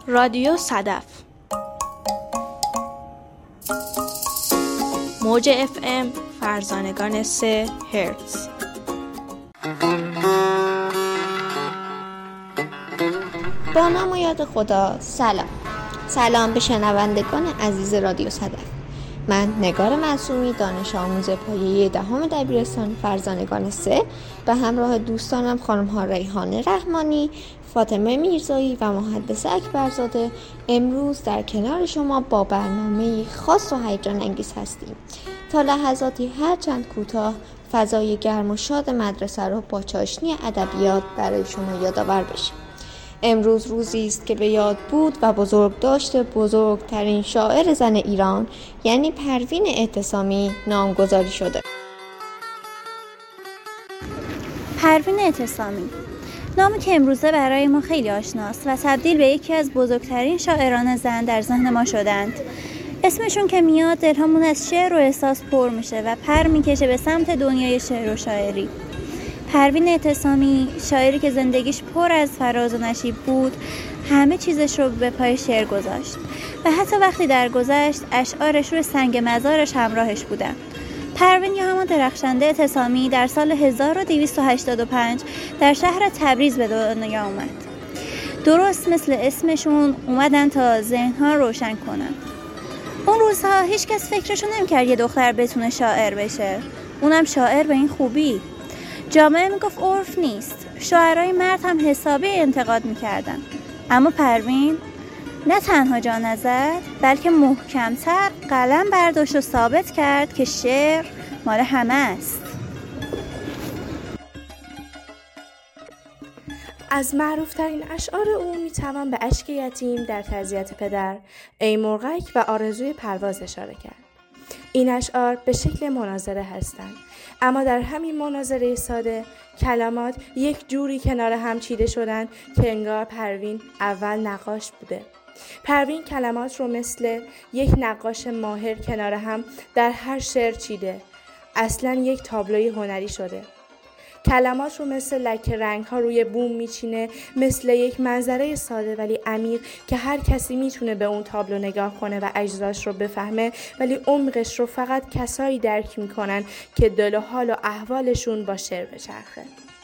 رادیو صدف موج FM فرزانگان 3 هرتز. با نام و یاد خدا. سلام به شنوندگان عزیز رادیو صدف. من نگار معصومی، دانش آموز پایه 10 دبیرستان فرزانگان 3 به همراه دوستانم خانم‌ها ریحانه رحمانی، فاطمه میرزایی و مهندس اکبرزاده امروز در کنار شما با برنامه خاص و هیجان انگیز هستیم تا لحظاتی هرچند کوتاه فضای گرم و شاد مدرسه رو با چاشنی ادبیات برای شما یادآور بشیم. امروز روزی است که به یاد بود و بزرگداشت بزرگترین شاعر زن ایران یعنی پروین اعتصامی نامگذاری شده. پروین اعتصامی، نامی که امروزه برای ما خیلی آشناست و تبدیل به یکی از بزرگترین شاعران زن در ذهن ما شدند. اسمشون که میاد دلهامون از شعر و احساس پر میشه و پر میکشه به سمت دنیای شعر و شاعری. پروین اعتصامی، شاعری که زندگیش پر از فراز و نشیب بود، همه چیزش رو به پای شعر گذاشت و حتی وقتی درگذشت اشعارش روی سنگ مزارش همراهش بودن. پروین یا همان درخشنده اعتصامی در سال 1285 در شهر تبریز به دنیا اومد. درست مثل اسمشون اومدن تا ذهن‌ها روشن کنن. اون روزها هیچ کس فکرشو نمی‌کرد یه دختر بتونه شاعر بشه، اونم شاعر به این خوبی. جامعه میگفت عرف نیست، شاعرای مرد هم حسابی انتقاد میکردن، اما پروین نه تنها جا نزد بلکه محکمتر قلم برداشت و ثابت کرد که شعر مال همه است. از معروفترین اشعار او میتوان به اشک یتیم در تعزیت پدر، ای مرغک و آرزوی پرواز اشاره کرد. این اشعار به شکل مناظره هستند، اما در همین مناظره ساده کلمات یک جوری کنار هم چیده شدن که انگار پروین اول نقاش بوده. پروین کلمات رو مثل یک نقاش ماهر کنار هم در هر شعر چیده، اصلاً یک تابلوی هنری شده. کلمات رو مثل لکه رنگ ها روی بوم میچینه، مثل یک منظره ساده ولی عمیق که هر کسی میتونه به اون تابلو نگاه کنه و اجزاش رو بفهمه، ولی عمقش رو فقط کسایی درک میکنن که دل و حال و احوالشون با شعر بچرخه.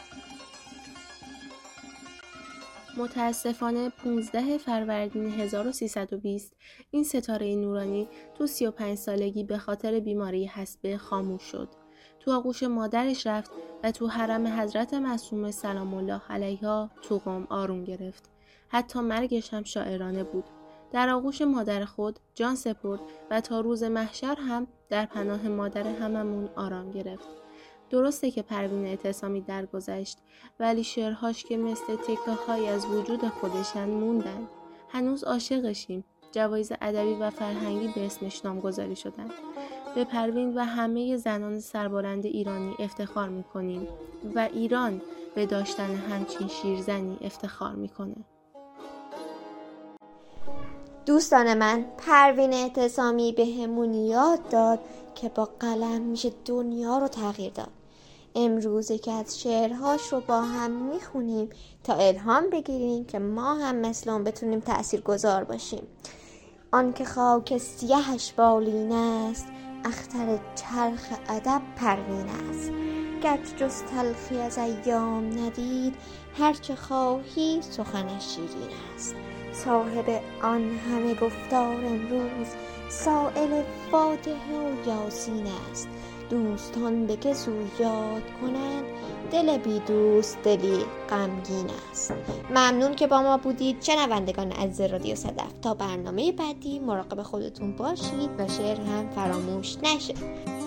متاسفانه 15 فروردین 1320 این ستاره نورانی تو 35 سالگی به خاطر بیماری حصبه خاموش شد. تو آغوش مادرش رفت و تو حرم حضرت معصومه سلام الله علیها تو قم آروم گرفت. حتی مرگش هم شاعرانه بود. در آغوش مادر خود جان سپرد و تا روز محشر هم در پناه مادر هممون آرام گرفت. درسته که پروین اعتصامی درگذشت، ولی شعرهاش که مثل تکه‌های از وجود خودشن موندن. هنوز عاشقشیم. جوایز ادبی و فرهنگی به اسمش نامگذاری شدن. به پروین و همه زنان سربلند ایرانی افتخار میکنیم و ایران به داشتن همچین شیرزنی افتخار میکنه. دوستان من، پروین اعتصامی به همون یاد داد که با قلم میشه دنیا رو تغییر داد. امروزه که از شعرهاش رو با هم میخونیم تا الهام بگیریم که ما هم مثل اون بتونیم تأثیرگذار باشیم. آن که خاک سیهش بالین است، اختر چرخ ادب پروین است. گرچه جز تلخی از ایام ندید، هرچه خواهی سخنش شیرین است. صاحب آن همه گفتار امروز، سائل فاتحه و یاسین است. دوستان به گزو یاد کنند، دل بی دوست دلی غمگین است. ممنون که با ما بودید شنوندگان عزیز رادیو صدف. تا برنامه بعدی مراقب خودتون باشید و شعر هم فراموش نشه.